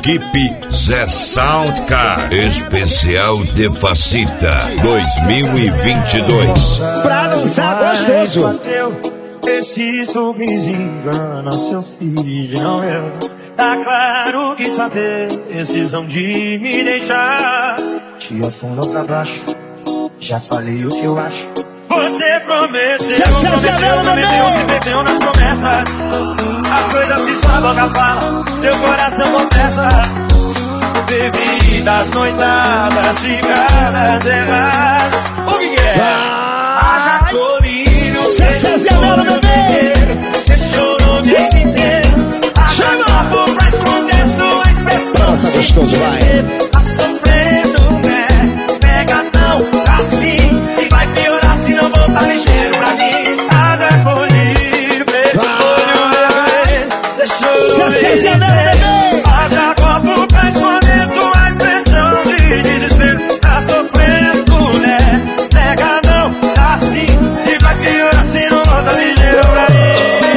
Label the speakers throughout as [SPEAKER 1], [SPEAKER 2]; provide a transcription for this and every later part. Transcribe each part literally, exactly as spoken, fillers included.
[SPEAKER 1] Equipe Zé Soundcar, especial de Facita dois mil e vinte e dois.
[SPEAKER 2] Pra dançar gostoso.
[SPEAKER 3] Esse sorriso engana seu filho, não eu. Tá claro que saber decisão de me deixar te afundou pra baixo. Já falei o que eu acho. Você prometeu, prometeu, prometeu, se perdeu nas promessas. As coisas que sua boca fala, seu coração confessa. Bebidas, noitadas, cigarras erradas. O que é? Haja colírio,
[SPEAKER 2] Cê
[SPEAKER 3] chorou meu bebê. Você chorou o mês inteiro. Haja copo pra esconder sua expressão.
[SPEAKER 2] Nossa, gostoso, vai.
[SPEAKER 3] Tá sofrendo, né? Pega não, assim. E vai piorar se não voltar ligeiro pra mim. Haja colírio, esse olho bebê. Você chorou o mês inteiro. Haja copo pra esconder sua expressão de desespero. Tá sofrendo, né? Pega não, assim. E vai piorar se não voltar ligeiro pra mim.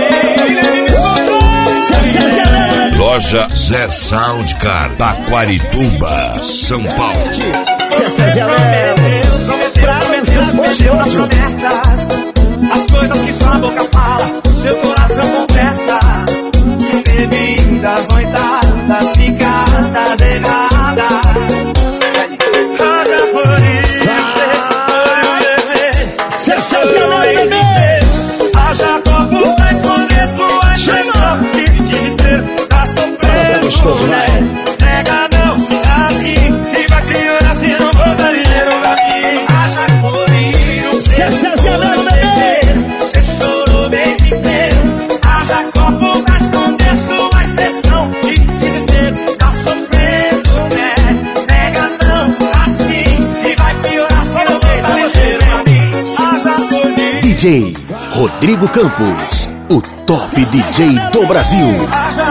[SPEAKER 1] Loja Zé Soundcar, Taquarituba, São Paulo.
[SPEAKER 2] Cê
[SPEAKER 3] prometeu, prometeu, prometeu nas promessas. As coisas que sua boca fala, seu coração confessa. Bebidas, noitadas, ficadas erradas. Haja por isso, esse olho bebê. Haja copo pra esconder sua expressão de desespero. Tá sofrendo,
[SPEAKER 2] gostoso, vai.
[SPEAKER 3] Nega não, assim. E vai criar se não voltar dinheiro pra mim. Haja colírio,
[SPEAKER 2] Sensacional, bebê.
[SPEAKER 3] você chorou o mês inteiro. Haja copo pra esconder sua expressão de desespero. Tá sofrendo, né? Nega não, assim. E vai piorar se não voltar ligeiro pra mim. Haja colírio.
[SPEAKER 4] D J Rodrigo Campos, o top D J do Brasil.
[SPEAKER 3] Haja